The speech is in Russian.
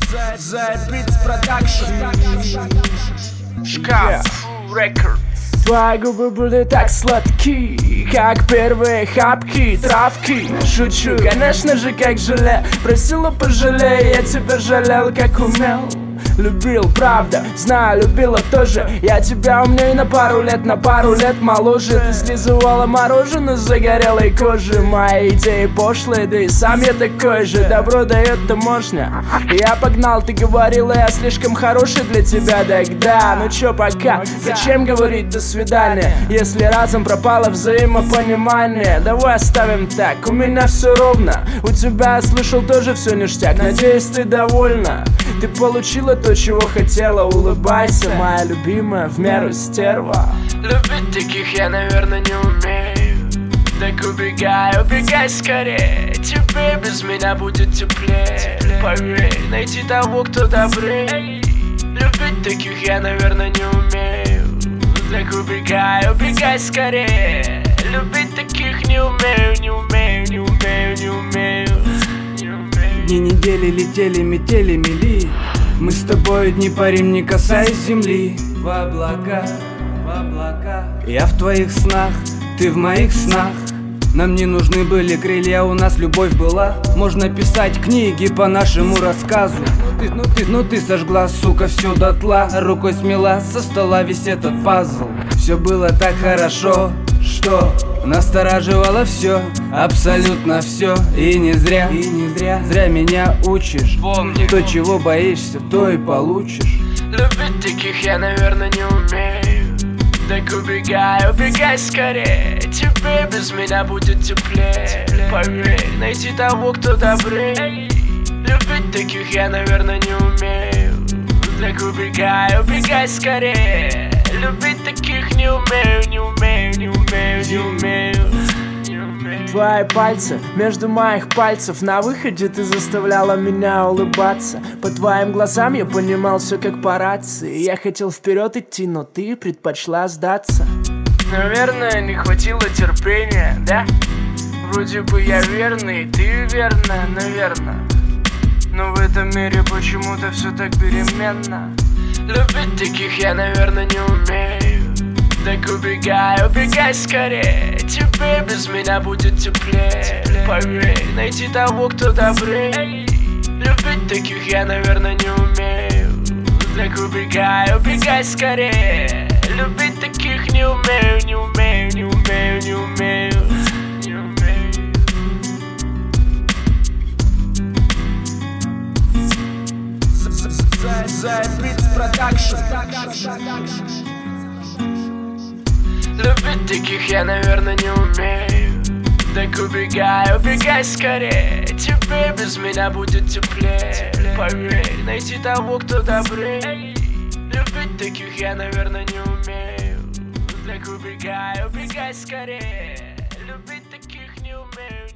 The Beats Production. Шкаф Рекорд. Твои губы были так сладки, как первые хапки травки. Шучу, конечно же, как желе. Просила пожалей, я тебя жалел, как умел. Любил, правда, знаю, любила тоже. Я тебя умней на пару лет моложе. Ты слизывала мороженое с загорелой кожи. Мои идеи пошлые, да и сам я такой же. Добро дает таможня. Я погнал, ты говорила, я слишком хороший для тебя тогда. Ну чё, пока, зачем говорить до свидания, если разом пропало взаимопонимание? Давай оставим так, у меня все ровно. У тебя, я слышал, тоже все ништяк. Надеюсь, ты довольна. Ты получила то, чего хотела, улыбайся, моя любимая, в меру стерва. Любить таких я, наверное, не умею. Так убегай, убегай скорее. Тебе без меня будет теплее. Поверь, найти того, кто добрее. Любить таких я, наверное, не умею. Так убегай, убегай скорее. Любить таких не умею, не умею, не умею, не умею. Дни недели летели, метели, мели. Мы с тобой дни парим, не касаясь земли. В облака, в облака. Я в твоих снах, ты в моих снах. Нам не нужны были крылья, у нас любовь была. Можно писать книги по нашему рассказу. Ну ты сожгла, сука, все дотла. Рукой смела со стола весь этот пазл. Все было так хорошо, что настораживало все, абсолютно все. И не зря, зря меня учишь. Помни, то, чего боишься, то и получишь. Любить таких я, наверное, не умею. Так убегай, убегай скорее. Тебе без меня будет теплее. Поверь, найти того, кто добрее. Любить таких я, наверное, не умею. Так убегай, убегай скорее. Любить таких не умею, не умею, не умею, не умею. Твои пальцы между моих пальцев. На выходе ты заставляла меня улыбаться. По твоим глазам я понимал все как по рации. Я хотел вперед идти, но ты предпочла сдаться. Наверное, не хватило терпения, да? Вроде бы я верный, ты верная, наверное. Но в этом мире почему-то все так переменно. Любить таких я, наверное, не умею. Так убегай, убегай скорее. Тебе без меня будет теплее. Поверь, найти того, кто добрее. Любить таких я, наверное, не умею. Так убегай, убегай скорее. Любить таких не умею, не умею, не умею, не умею. The Beats Production. Любить таких я, наверное, не умею. Так убегай, убегай скорее. Тебе без меня будет теплее. Поверь, найти того, кто добрее. Любить таких я, наверное, не умею. Так убегай, убегай скорее. Любить таких не умею.